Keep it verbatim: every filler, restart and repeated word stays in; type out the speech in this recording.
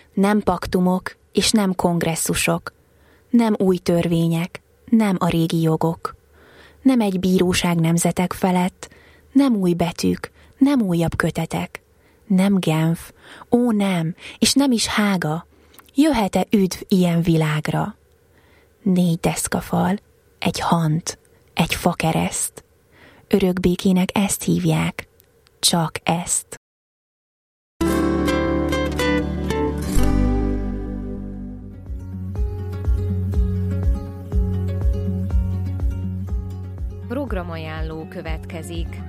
Nem paktumok és nem kongresszusok, nem új törvények, nem a régi jogok, nem egy bíróság nemzetek felett, nem új betűk, nem újabb kötetek, nem Genf, ó nem, és nem is Hága, jöhet-e üdv ilyen világra? Négy deszkafal, egy hant, egy fakereszt, örökbékének ezt hívják, csak ezt. Programajánló következik.